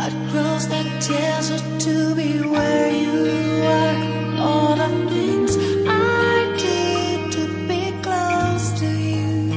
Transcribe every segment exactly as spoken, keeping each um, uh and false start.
I'd cross that desert to be where you are. All the things I did to be close to you.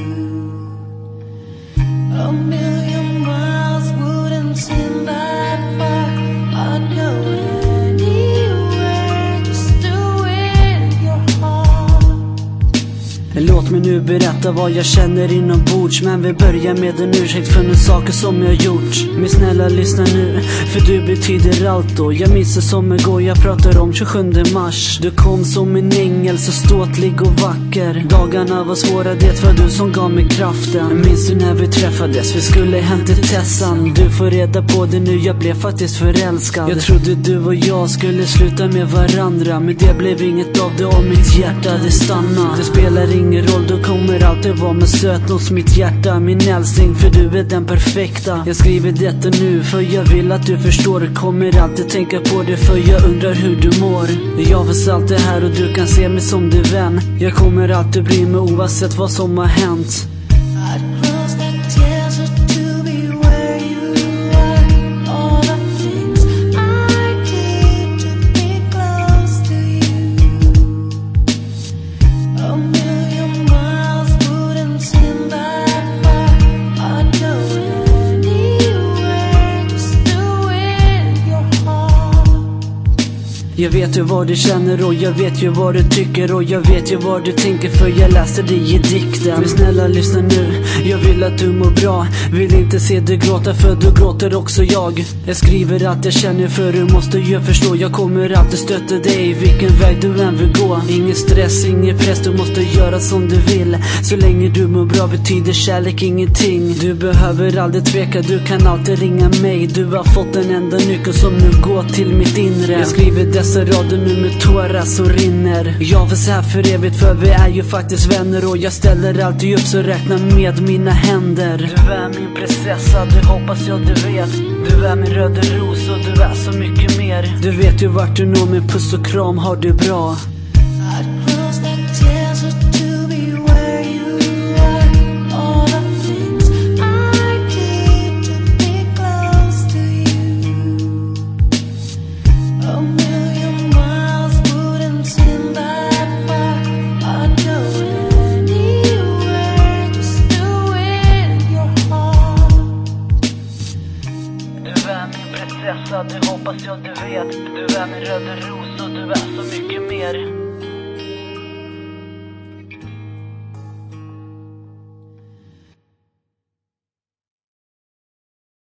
A million miles wouldn't seem that far. I'd go anywhere just to win your heart. Låt mig nu berätta vad jag känner inombords, men vi börjar med en ursäkt för några saker som jag gjort. Men snälla lyssna nu, för du betyder allt då. Jag minns det som igår, jag pratar om tjugosjunde mars. Du kom som en ängel, så ståtlig och vacker. Dagarna var svåra, det var du som gav mig kraften. Minns du när vi träffades, vi skulle hem till Tessan. Du får reda på det nu, jag blev faktiskt förälskad. Jag trodde du och jag skulle sluta med varandra, men det blev inget av det och mitt hjärta det stannade. Det spelar ingen roll, du kommer alltid vara med söt hos mitt hjärta, min älskling, för du är den perfekta. Jag skriver detta nu för jag vill att du förstår. Kommer alltid tänka på det för jag undrar hur du mår. Jag finns alltid här och du kan se mig som din vän. Jag kommer alltid bry mig oavsett vad som har hänt. I'd cross that desert to be where you are. All the things I did to be close to you. A million miles wouldn't seem that far. I'd go anywhere just to win your heart. Jag vet ju vad du känner och jag vet ju vad du tycker och jag vet ju vad du tänker, för jag läste det i dikten. Men snälla lyssna nu, jag vill att du mår bra. Vill inte se dig gråta, för du gråter också jag. Jag skriver allt jag känner, för du måste ju förstå. Jag kommer alltid stötta dig vilken väg du än vill gå. Ingen stress, ingen press, du måste göra som du vill. Så länge du mår bra betyder kärlek ingenting. Du behöver aldrig tveka, du kan alltid ringa mig. Du har fått en enda nyckel som nu går till mitt inre. Jag skriver dessa rader nu med tårar som rinner. Jag finns här för evigt, för vi är ju faktiskt vänner. Och jag ställer alltid upp, så räkna med mina händer. Du är min prinsessa, det hoppas jag du vet. Du är min röda ros och du är så mycket mer. Du vet ju vart du når med puss och kram, har du bra. I'd cross that desert to be where you are. All the things I did to be close to you. A million miles wouldn't seem that far. I'd go anywhere just to win your heart. Du är min prinsessa, det hoppas jag du vet. Du är min röda ros och du är så mycket mer.